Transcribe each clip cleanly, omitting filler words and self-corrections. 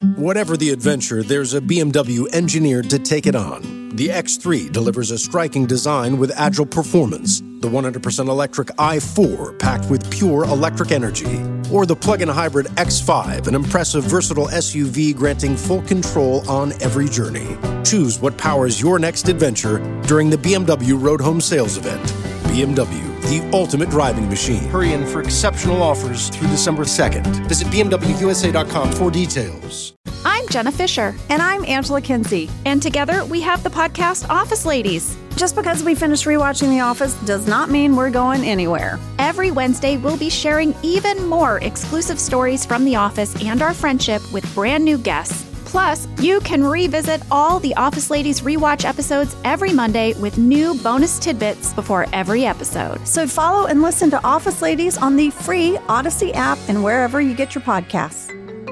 Whatever the adventure, there's a BMW engineered to take it on. The X3 delivers a striking design with agile performance. The 100% electric i4 packed with pure electric energy. Or the plug-in hybrid X5, an impressive versatile SUV granting full control on every journey. Choose what powers your next adventure during the BMW Road Home Sales Event. BMW, the ultimate driving machine. Hurry in for exceptional offers through December 2nd. Visit BMWUSA.com for details. I'm Jenna Fisher. And I'm Angela Kinsey. And together we have the podcast Office Ladies. Just because we finished rewatching The Office does not mean we're going anywhere. Every Wednesday, we'll be sharing even more exclusive stories from The Office and our friendship with brand new guests. Plus, you can revisit all the Office Ladies rewatch episodes every Monday with new bonus tidbits before every episode. So follow and listen to Office Ladies on the free Odyssey app and wherever you get your podcasts.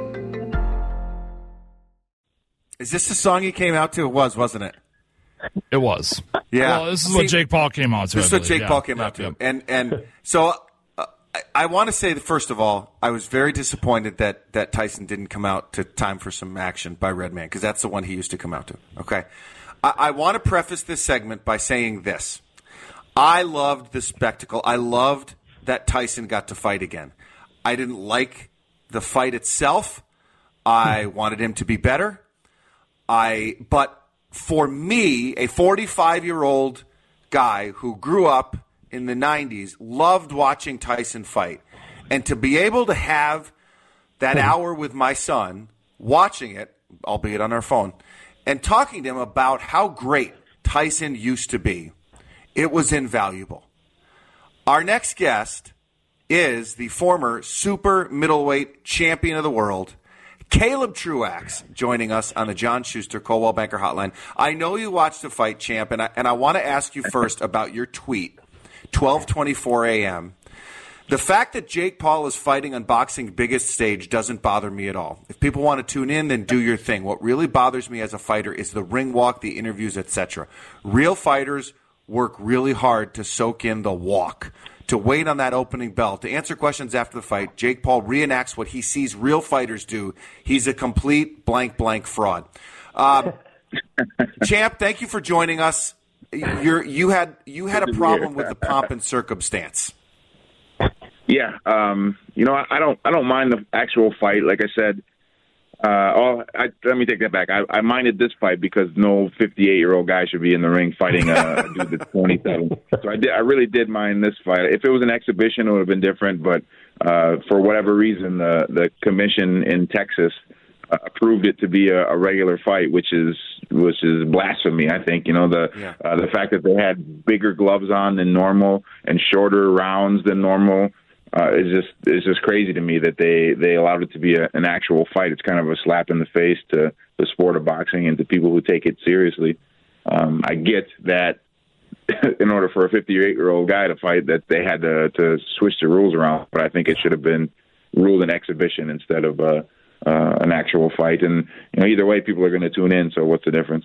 Is this the song you came out to? It was, wasn't it? It was. Yeah. Well, this is what Jake Paul came out to. This is what Jake Paul came out to. And so I want to say that, first of all, I was very disappointed that Tyson didn't come out to Time for Some Action by Redman, because that's the one he used to come out to. Okay. I want to preface this segment by saying this. I loved the spectacle. I loved that Tyson got to fight again. I didn't like the fight itself. I wanted him to be better. But for me, a 45-year-old guy who grew up in the 90s, loved watching Tyson fight. And to be able to have that hour with my son, watching it, albeit on our phone, and talking to him about how great Tyson used to be, it was invaluable. Our next guest is the former super middleweight champion of the world, Caleb Truax, joining us on the John Schuster Coldwell Banker Hotline. I know you watched the fight, champ, and I want to ask you first about your tweet, 12:24 a.m. The fact that Jake Paul is fighting on boxing's biggest stage doesn't bother me at all. If people want to tune in, then do your thing. What really bothers me as a fighter is the ring walk, the interviews, etc. Real fighters work really hard to soak in the walk, to wait on that opening bell, to answer questions after the fight. Jake Paul reenacts what he sees real fighters do. He's a complete blank fraud. Champ, thank you for joining us. You had a problem with the pomp and circumstance. Yeah, I don't mind the actual fight. Like I said, let me take that back. I minded this fight because no 58-year-old guy should be in the ring fighting a dude that's 27. So I really did mind this fight. If it was an exhibition, it would have been different. But for whatever reason, the commission in Texas approved it to be a regular fight, which is blasphemy. I think the fact that they had bigger gloves on than normal and shorter rounds than normal. Is just crazy to me that they allowed it to be an actual fight. It's kind of a slap in the face to the sport of boxing and to people who take it seriously. I get that in order for a 58-year-old guy to fight, that they had to switch the rules around, but I think it should have been ruled an exhibition instead of an actual fight. And either way, people are going to tune in. So what's the difference?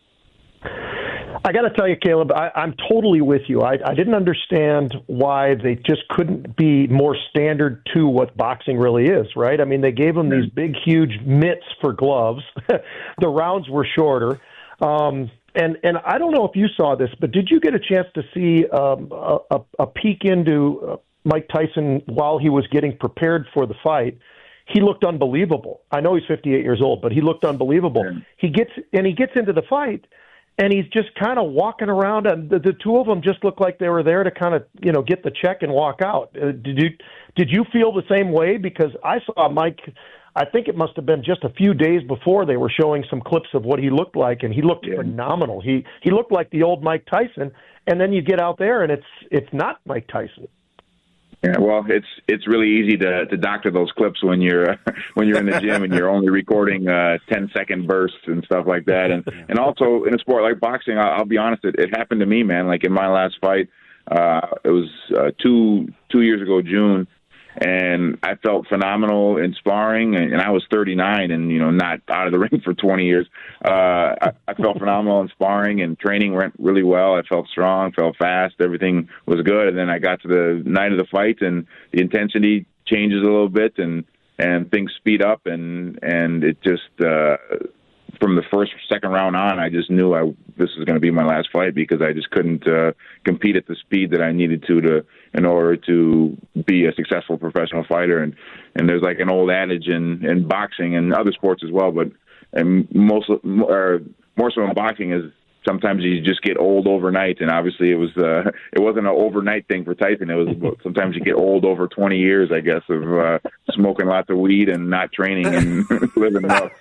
I got to tell you, Caleb, I'm totally with you. I didn't understand why they just couldn't be more standard to what boxing really is, right? I mean, they gave them these big, huge mitts for gloves. The rounds were shorter. And I don't know if you saw this, but did you get a chance to see a peek into Mike Tyson while he was getting prepared for the fight? He looked unbelievable. I know he's 58 years old, but he looked unbelievable. Yeah. He gets into the fight, and he's just kind of walking around, and the two of them just looked like they were there to kind of, get the check and walk out. Did you feel the same way? Because I saw Mike, I think it must have been just a few days before they were showing some clips of what he looked like, and he looked phenomenal. He looked like the old Mike Tyson, and then you get out there, and it's not Mike Tyson. Yeah, well, it's really easy to doctor those clips when you're in the gym and you're only recording 10-second bursts and stuff like that. And also in a sport like boxing, I'll be honest, it happened to me, man. Like in my last fight, it was 2 years ago, June, and I felt phenomenal in sparring. And I was 39 and not out of the ring for 20 years. I felt phenomenal in sparring, and training went really well. I felt strong, felt fast, everything was good. And then I got to the night of the fight, and the intensity changes a little bit, and things speed up, and it just from the second round on, I just knew this was going to be my last fight because I just couldn't compete at the speed that I needed to in order to be a successful professional fighter. And there's like an old adage in boxing and other sports as well, but more so in boxing is sometimes you just get old overnight. And obviously it wasn't an overnight thing for Tyson. It was sometimes you get old over 20 years, I guess, of smoking lots of weed and not training and living rough.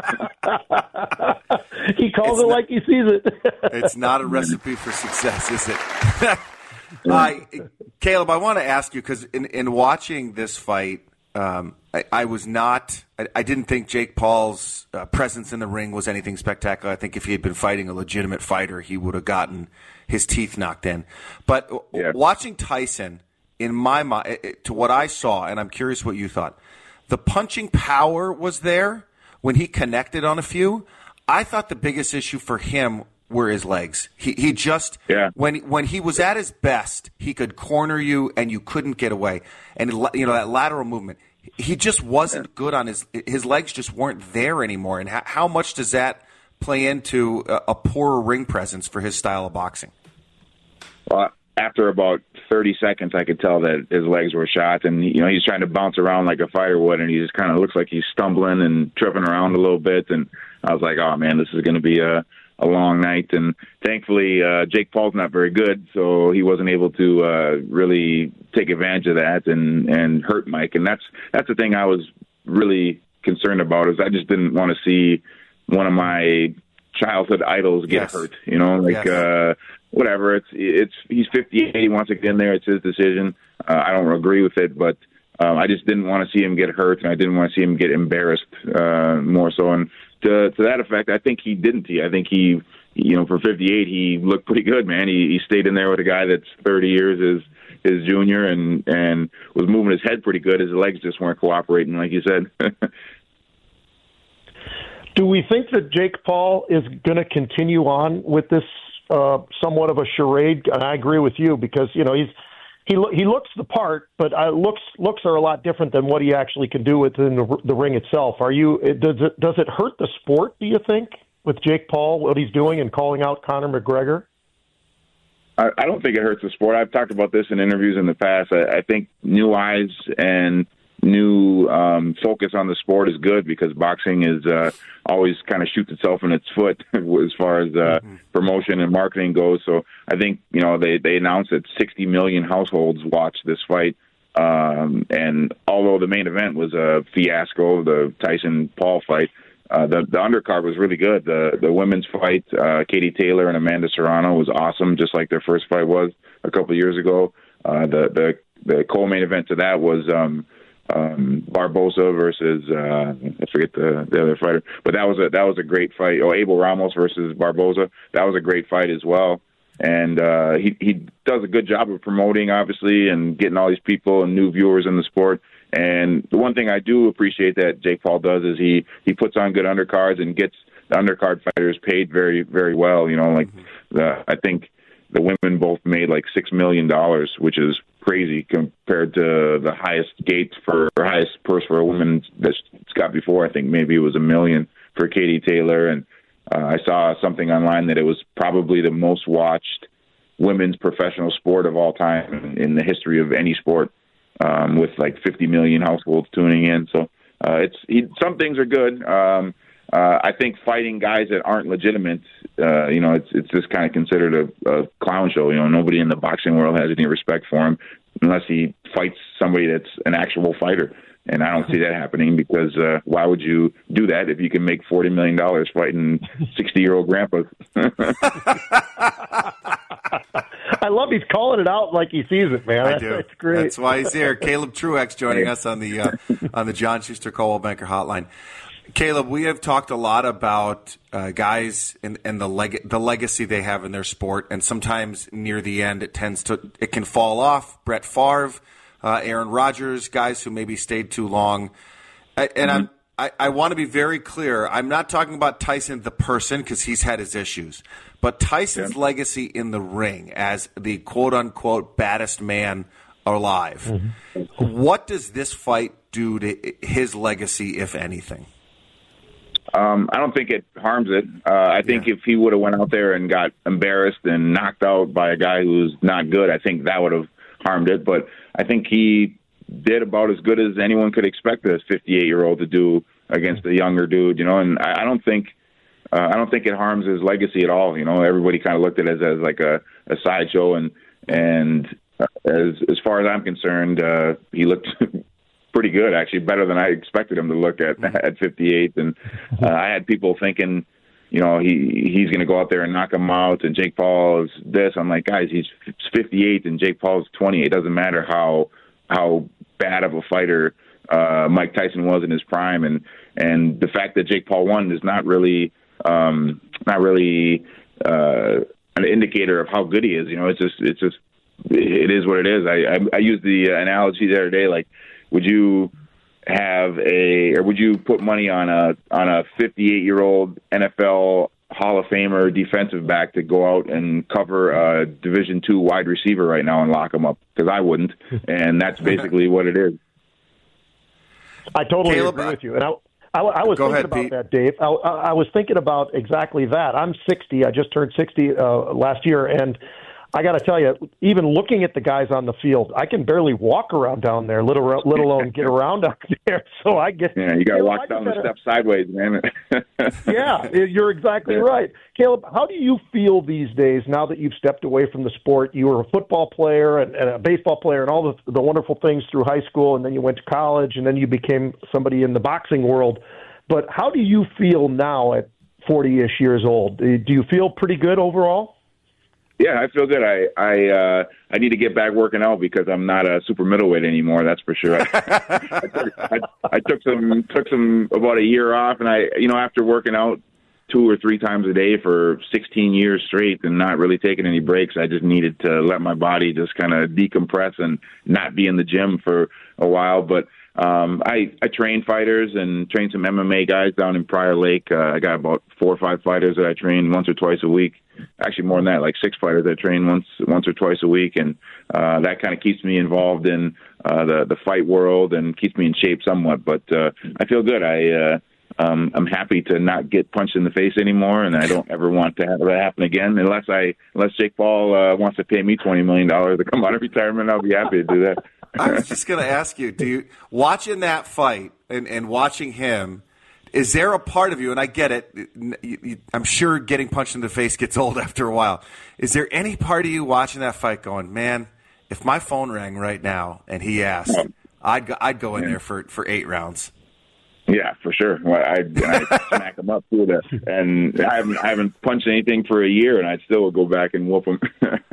He calls it like he sees it. It's not a recipe for success, is it? Caleb, I want to ask you, because in watching this fight, I didn't think Jake Paul's presence in the ring was anything spectacular. I think if he had been fighting a legitimate fighter, he would have gotten his teeth knocked in. But watching Tyson, in my mind, to what I saw, and I'm curious what you thought, the punching power was there when he connected on a few. I thought the biggest issue for him were his legs. He just when he was at his best, he could corner you and you couldn't get away. And that lateral movement, he just wasn't good on his legs. Just weren't there anymore. And how much does that play into a poorer ring presence for his style of boxing? Well, after about 30 seconds, I could tell that his legs were shot, and he's trying to bounce around like a fighter would, and he just kind of looks like he's stumbling and tripping around a little bit. And I was like, oh man, this is going to be a long night. And thankfully, Jake Paul's not very good, so he wasn't able to really take advantage of that and hurt Mike. And that's the thing I was really concerned about, is I just didn't want to see one of my childhood idols get hurt. Whatever. He's 58. He wants to get in there. It's his decision. I don't agree with it, but I just didn't want to see him get hurt, and I didn't want to see him get embarrassed more so. And to that effect, I think he didn't. I think he, for 58, he looked pretty good, man. He stayed in there with a guy that's 30 years his junior and was moving his head pretty good. His legs just weren't cooperating, like you said. Do we think that Jake Paul is going to continue on with this somewhat of a charade? And I agree with you, because he looks the part, but looks are a lot different than what he actually can do within the ring itself. Does it hurt the sport, do you think, with Jake Paul, what he's doing and calling out Conor McGregor? I don't think it hurts the sport. I've talked about this in interviews in the past. I think new eyes and new focus on the sport is good, because boxing is always kind of shoots itself in its foot as far as promotion and marketing goes. So I think they announced that 60 million households watched this fight, and although the main event was a fiasco, the Tyson-Paul fight, the undercard was really good. The women's fight, Katie Taylor and Amanda Serrano, was awesome, just like their first fight was a couple of years ago. The co-main event to that was Barboza versus I forget the other fighter, but that was a great fight. Abel Ramos versus Barboza, that was a great fight as well. And he does a good job of promoting, obviously, and getting all these people and new viewers in the sport. And the one thing I do appreciate that Jake Paul does is he puts on good undercards and gets the undercard fighters paid very, very well. I think the women both made like $6 million, which is crazy compared to the highest purse for a woman that's got before. I think maybe it was $1 million for Katie Taylor. And I saw something online that it was probably the most watched women's professional sport of all time in the history of any sport, with like 50 million households tuning in. So some things are good. I think fighting guys that aren't legitimate, it's just kind of considered a clown show. Nobody in the boxing world has any respect for him unless he fights somebody that's an actual fighter. And I don't see that happening, because why would you do that if you can make $40 million fighting 60-year-old grandpas? I love he's calling it out like he sees it, man. I do. That's great. That's why he's here. Caleb Truex joining us on the John Schuster Coldwell Banker Hotline. Caleb, we have talked a lot about guys and the legacy they have in their sport, and sometimes near the end it can fall off. Brett Favre, Aaron Rodgers, guys who maybe stayed too long. I want to be very clear. I'm not talking about Tyson the person, because he's had his issues, but Tyson's legacy in the ring as the quote-unquote baddest man alive. Mm-hmm. What does this fight do to his legacy, if anything? I don't think it harms it. I think if he would have went out there and got embarrassed and knocked out by a guy who's not good, I think that would have harmed it. But I think he did about as good as anyone could expect a 58-year-old to do against a younger dude, and I don't think it harms his legacy at all. Everybody kind of looked at it as like a sideshow, and as far as I'm concerned, he looked pretty good, actually, better than I expected him to look at 58. And I had people thinking, he's going to go out there and knock him out, and Jake Paul is this. I'm like, guys, he's 58 and Jake Paul's 20. It doesn't matter how bad of a fighter Mike Tyson was in his prime, and the fact that Jake Paul won is not really an indicator of how good he is. It is what it is. I used the analogy the other day, like, would you put money on a 58-year-old NFL Hall of Famer defensive back to go out and cover a Division II wide receiver right now and lock him up? Because I wouldn't, and that's basically what it is. I totally agree with you, and I was thinking about that, Dave. I was thinking about exactly that. I'm 60. I just turned 60 last year, and I got to tell you, even looking at the guys on the field, I can barely walk around down there, let alone get around out there. So I get you got to walk down the steps sideways, man. Yeah, you're exactly right, Caleb. How do you feel these days now that you've stepped away from the sport? You were a football player and a baseball player, and all the wonderful things through high school, and then you went to college, and then you became somebody in the boxing world. But how do you feel now at 40-ish years old? Do you feel pretty good overall? Yeah, I feel good. I need to get back working out because I'm not a super middleweight anymore. That's for sure. I took some about a year off, and after working out 2 or 3 times a day for 16 years straight and not really taking any breaks, I just needed to let my body just kind of decompress and not be in the gym for a while. But I train fighters and train some MMA guys down in Prior Lake. I got about 4 or 5 fighters that I train once or twice a week. Actually, more than that, like 6 fighters I train once or twice a week, and that kind of keeps me involved in the fight world and keeps me in shape somewhat. But I feel good. I'm happy to not get punched in the face anymore, and I don't ever want to have that happen again. Unless Jake Paul wants to pay me $20 million to come out of retirement, I'll be happy to do that. I was just going to ask you, watching that fight and watching him, is there a part of you, and I get it, I'm sure getting punched in the face gets old after a while. Is there any part of you watching that fight going, man, if my phone rang right now and he asked, I'd go in there for 8 rounds? Yeah, for sure. Well, I'd smack him up too. And I haven't punched anything for a year, and I still would go back and whoop him.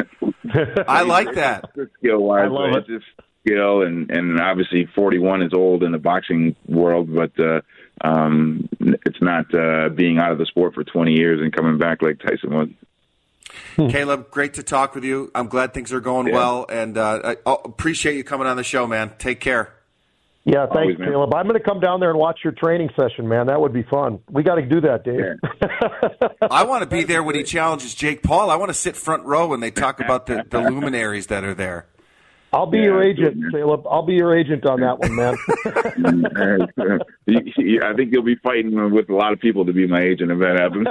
I like that. Skill-wise, it's just skill, and obviously 41 is old in the boxing world, but it's not being out of the sport for 20 years and coming back like Tyson was. Caleb, great to talk with you. I'm glad things are going well, and I appreciate you coming on the show, man. Take care. Yeah, thanks, Caleb. I'm going to come down there and watch your training session, man. That would be fun. We got to do that, Dave. Yeah. I want to be there when he challenges Jake Paul. I want to sit front row when they talk about the luminaries that are there. I'll be your agent, Caleb. I'll be your agent on that one, man. I think you'll be fighting with a lot of people to be my agent if that happens.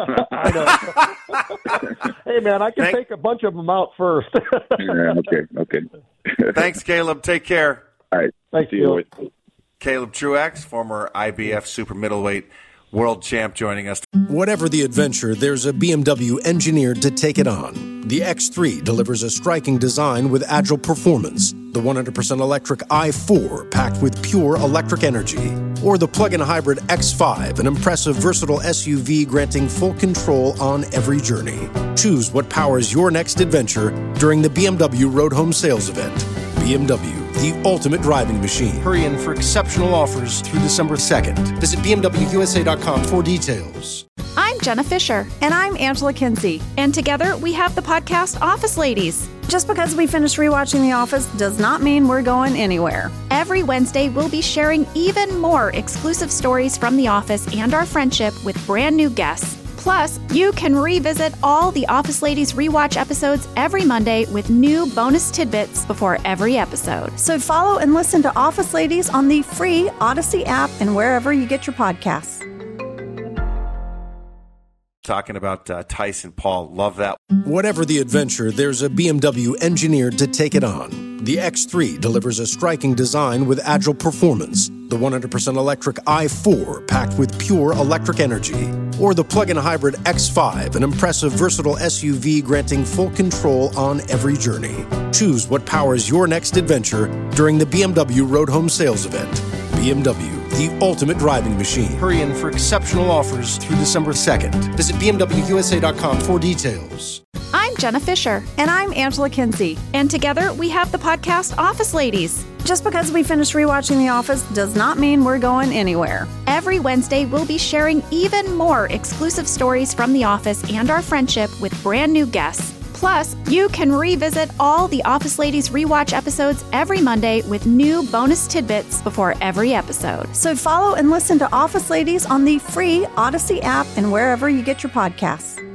I know. Hey, man, I can take a bunch of them out first. Okay. Thanks, Caleb. Take care. All right. Thanks, Caleb. Caleb Truax, former IBF super middleweight world champ, joining us. Whatever the adventure, there's a BMW engineered to take it on. The X3 delivers a striking design with agile performance. The 100% electric i4 packed with pure electric energy. Or the plug-in hybrid X5, an impressive versatile SUV granting full control on every journey. Choose what powers your next adventure during the BMW Road Home Sales Event. BMW, the ultimate driving machine. Hurry in for exceptional offers through December 2nd. Visit BMWUSA.com for details. I'm Jenna Fisher. And I'm Angela Kinsey. And together we have the podcast Office Ladies. Just because we finished rewatching The Office does not mean we're going anywhere. Every Wednesday, we'll be sharing even more exclusive stories from The Office and our friendship with brand new guests. Plus, you can revisit all the Office Ladies rewatch episodes every Monday with new bonus tidbits before every episode. So follow and listen to Office Ladies on the free Odyssey app and wherever you get your podcasts. Talking about Tyson Paul. Love that. Whatever the adventure, there's a BMW engineered to take it on. The X3 delivers a striking design with agile performance. The 100% electric i4 packed with pure electric energy. Or the plug-in hybrid X5, an impressive, versatile SUV granting full control on every journey. Choose what powers your next adventure during the BMW Road Home Sales Event. BMW, the ultimate driving machine. Hurry in for exceptional offers through December 2nd. Visit BMWUSA.com for details. I'm Jenna Fisher. And I'm Angela Kinsey. And together we have the podcast Office Ladies. Just because we finished rewatching The Office does not mean we're going anywhere. Every Wednesday, we'll be sharing even more exclusive stories from The Office and our friendship with brand new guests. Plus, you can revisit all the Office Ladies rewatch episodes every Monday with new bonus tidbits before every episode. So follow and listen to Office Ladies on the free Odyssey app and wherever you get your podcasts.